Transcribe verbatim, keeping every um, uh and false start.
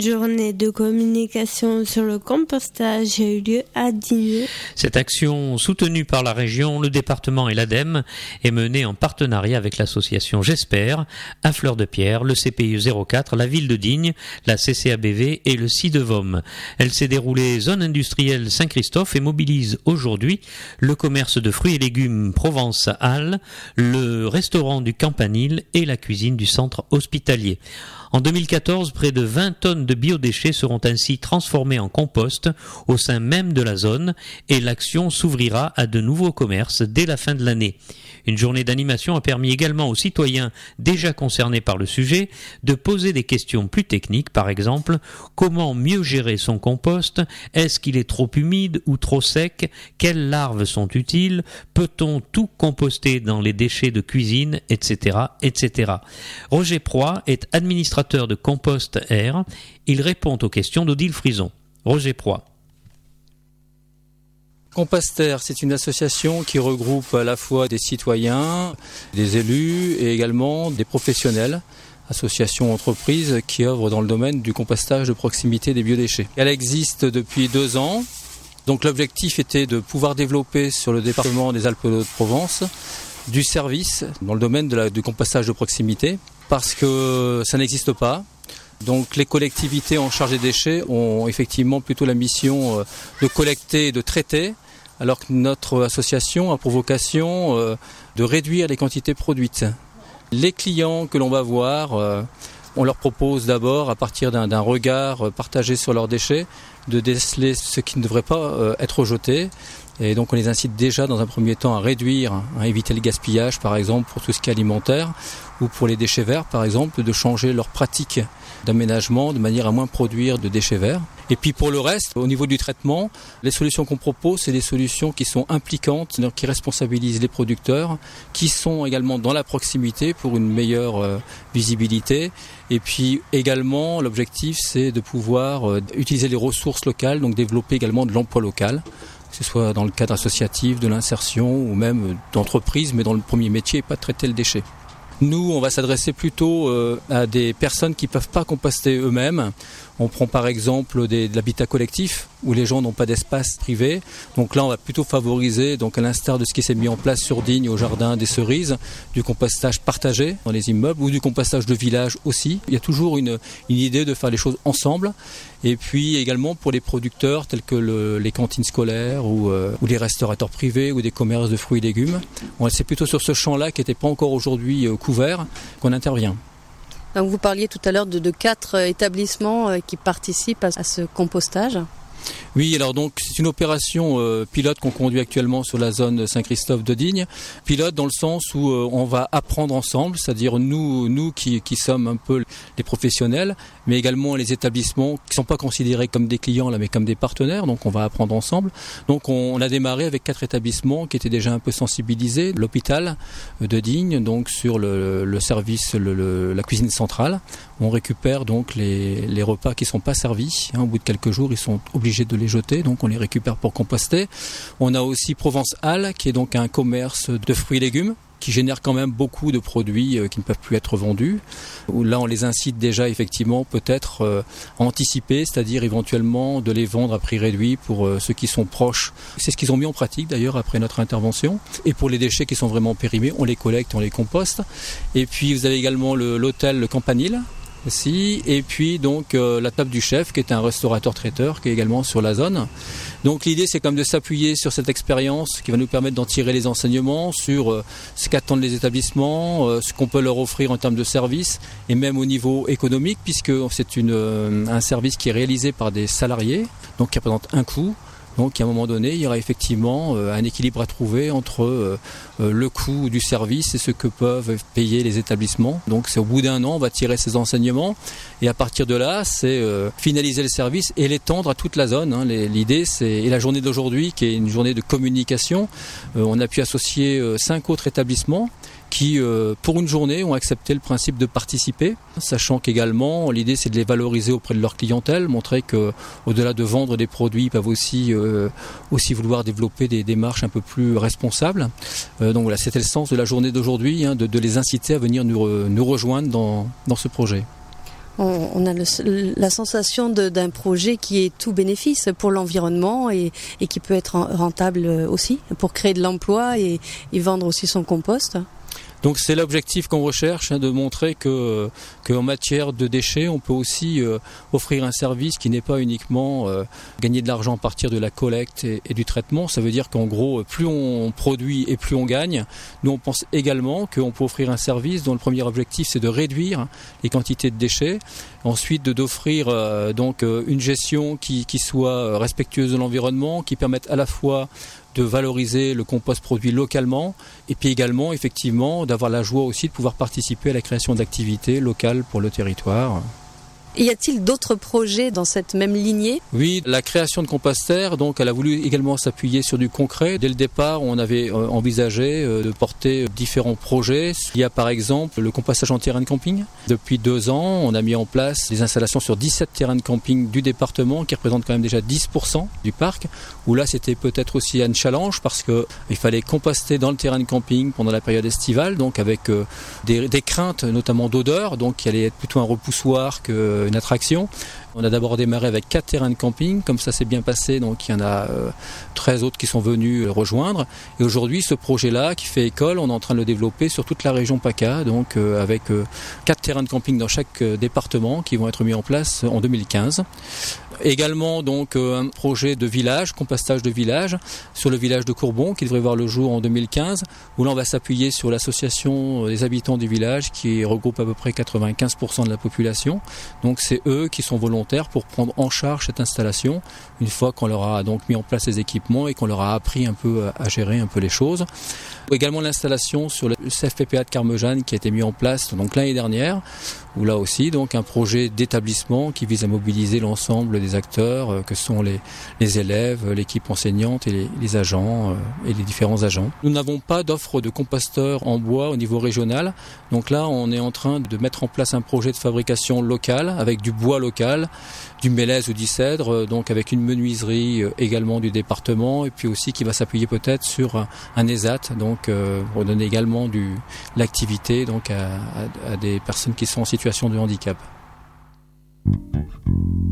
journée de communication sur le compostage a eu lieu à Digne. Cette action, soutenue par la région, le département et l'ADEME, est menée en partenariat avec l'association J'espère, à Fleur de Pierre, le C P I E zéro quatre, la ville de Digne, la C C A B V et le C I D E V O M. Elle s'est déroulée zone industrielle Saint-Christophe et mobilise aujourd'hui le commerce de fruits et légumes Provence-Halle, le restaurant du Campanile et la cuisine du centre hospitalier. En deux mille quatorze, près de vingt tonnes de biodéchets seront ainsi transformés en compost au sein même de la zone et l'action s'ouvrira à de nouveaux commerces dès la fin de l'année. Une journée d'animation a permis également aux citoyens déjà concernés par le sujet de poser des questions plus techniques, par exemple, comment mieux gérer son compost? Est-ce qu'il est trop humide ou trop sec? Quelles larves sont utiles? Peut-on tout composter dans les déchets de cuisine, et cetera, et cetera. Roger Proy est administrateur de Compost Air. Il répond aux questions d'Odile Frison. Roger Proy. Compost Air, c'est une association qui regroupe à la fois des citoyens, des élus et également des professionnels, associations entreprises qui œuvrent dans le domaine du compostage de proximité des biodéchets. Elle existe depuis deux ans. Donc l'objectif était de pouvoir développer sur le département des Alpes-de-Haute-Provence du service dans le domaine de la, du compostage de proximité, parce que ça n'existe pas. Donc les collectivités en charge des déchets ont effectivement plutôt la mission de collecter et de traiter, alors que notre association a pour vocation de réduire les quantités produites. Les clients que l'on va voir, on leur propose d'abord, à partir d'un, d'un regard partagé sur leurs déchets, de déceler ce qui ne devrait pas être jeté. Et donc on les incite déjà dans un premier temps à réduire, à éviter le gaspillage par exemple pour tout ce qui est alimentaire, ou pour les déchets verts par exemple, de changer leurs pratiques d'aménagement de manière à moins produire de déchets verts. Et puis pour le reste, au niveau du traitement, les solutions qu'on propose, c'est des solutions qui sont impliquantes, qui responsabilisent les producteurs, qui sont également dans la proximité pour une meilleure euh, visibilité. Et puis également, l'objectif, c'est de pouvoir euh, utiliser les ressources locales, donc développer également de l'emploi local, que ce soit dans le cadre associatif, de l'insertion ou même d'entreprise, mais dans le premier métier, pas traiter le déchet. Nous, on va s'adresser plutôt euh, à des personnes qui ne peuvent pas composter eux-mêmes. On prend par exemple des, de l'habitat collectif où les gens n'ont pas d'espace privé. Donc là, on va plutôt favoriser, donc à l'instar de ce qui s'est mis en place sur Digne au jardin des Cerises, du compostage partagé dans les immeubles ou du compostage de village aussi. Il y a toujours une, une idée de faire les choses ensemble. Et puis également pour les producteurs tels que le, les cantines scolaires ou, euh, ou les restaurateurs privés ou des commerces de fruits et légumes. On, c'est plutôt sur ce champ-là qui n'était pas encore aujourd'hui euh, couvert qu'on intervient. Donc vous parliez tout à l'heure de, de quatre établissements qui participent à, à ce compostage. Oui, alors donc c'est une opération euh, pilote qu'on conduit actuellement sur la zone Saint-Christophe de Digne. Pilote dans le sens où euh, on va apprendre ensemble, c'est-à-dire nous, nous qui, qui sommes un peu les professionnels, mais également les établissements qui ne sont pas considérés comme des clients là, mais comme des partenaires. Donc on va apprendre ensemble. Donc on, on a démarré avec quatre établissements qui étaient déjà un peu sensibilisés. L'hôpital de Digne, donc sur le, le service, le, le, la cuisine centrale. On récupère donc les, les repas qui ne sont pas servis. Hein, au bout de quelques jours, ils sont obligés de les jeter, donc on les récupère pour composter. On a aussi Provence-Halle, qui est donc un commerce de fruits et légumes, qui génère quand même beaucoup de produits qui ne peuvent plus être vendus. Là, on les incite déjà effectivement peut-être à anticiper, c'est-à-dire éventuellement de les vendre à prix réduit pour ceux qui sont proches. C'est ce qu'ils ont mis en pratique d'ailleurs après notre intervention. Et pour les déchets qui sont vraiment périmés, on les collecte, on les composte. Et puis vous avez également le, l'hôtel Le Campanile, aussi, et puis donc euh, la table du chef qui est un restaurateur traiteur qui est également sur la zone. Donc l'idée c'est comme de s'appuyer sur cette expérience qui va nous permettre d'en tirer les enseignements sur euh, ce qu'attendent les établissements, euh, ce qu'on peut leur offrir en termes de services et même au niveau économique puisque c'est une, euh, un service qui est réalisé par des salariés donc qui représente un coût. Donc à un moment donné, il y aura effectivement euh, un équilibre à trouver entre euh, euh, le coût du service et ce que peuvent payer les établissements. Donc c'est au bout d'un an, on va tirer ces enseignements et à partir de là, c'est euh, finaliser le service et l'étendre à toute la zone. Hein. Les, l'idée, c'est et la journée d'aujourd'hui, qui est une journée de communication, euh, on a pu associer euh, cinq autres établissements qui, euh, pour une journée, ont accepté le principe de participer, sachant qu'également, l'idée, c'est de les valoriser auprès de leur clientèle, montrer qu'au-delà de vendre des produits, ils peuvent aussi, euh, aussi vouloir développer des démarches un peu plus responsables. Euh, donc voilà, c'était le sens de la journée d'aujourd'hui, hein, de, de les inciter à venir nous, re, nous rejoindre dans, dans ce projet. On, on a le, la sensation de, d'un projet qui est tout bénéfice pour l'environnement et, et qui peut être rentable aussi pour créer de l'emploi et, et vendre aussi son compost. Donc c'est l'objectif qu'on recherche, hein, de montrer que qu'en matière de déchets, on peut aussi euh, offrir un service qui n'est pas uniquement euh, gagner de l'argent à partir de la collecte et, et du traitement. Ça veut dire qu'en gros, plus on produit et plus on gagne. Nous, on pense également qu'on peut offrir un service dont le premier objectif, c'est de réduire les quantités de déchets. Ensuite, de, d'offrir euh, donc euh, une gestion qui, qui soit respectueuse de l'environnement, qui permette à la fois de valoriser le compost produit localement et puis également effectivement d'avoir la joie aussi de pouvoir participer à la création d'activités locales pour le territoire. Et y a-t-il d'autres projets dans cette même lignée ? Oui, la création de composteurs, donc elle a voulu également s'appuyer sur du concret. Dès le départ, on avait euh, envisagé euh, de porter différents projets. Il y a par exemple le compostage en terrain de camping. Depuis deux ans, on a mis en place des installations sur dix-sept terrains de camping du département qui représentent quand même déjà dix pour cent du parc. Où là, c'était peut-être aussi un challenge parce qu'il fallait composter dans le terrain de camping pendant la période estivale, donc avec euh, des, des craintes notamment d'odeur, donc qui allait être plutôt un repoussoir que une attraction. On a d'abord démarré avec quatre terrains de camping, comme ça s'est bien passé, donc il y en a euh, treize autres qui sont venus le rejoindre. Et aujourd'hui, ce projet-là, qui fait école, on est en train de le développer sur toute la région PACA, donc euh, avec euh, quatre terrains de camping dans chaque euh, département qui vont être mis en place en deux mille quinze. Également donc euh, un projet de village, compostage de village, sur le village de Courbon qui devrait voir le jour en deux mille quinze, où là on va s'appuyer sur l'association des habitants du village qui regroupe à peu près quatre-vingt-quinze pour cent de la population. Donc c'est eux qui sont volontaires pour prendre en charge cette installation une fois qu'on leur a donc mis en place les équipements et qu'on leur a appris un peu à gérer un peu les choses. Également l'installation sur le C F P P A de Carmejane qui a été mis en place donc l'année dernière, où là aussi donc un projet d'établissement qui vise à mobiliser l'ensemble des acteurs euh, que sont les, les élèves, l'équipe enseignante et les, les agents euh, et les différents agents. Nous n'avons pas d'offre de composteurs en bois au niveau régional, donc là on est en train de mettre en place un projet de fabrication locale avec du bois local, du mélèze ou du cèdre, euh, donc avec une menuiserie euh, également du département et puis aussi qui va s'appuyer peut-être sur un, un ESAT, donc euh, pour donner également du, l'activité donc à, à, à des personnes qui sont en situation de handicap.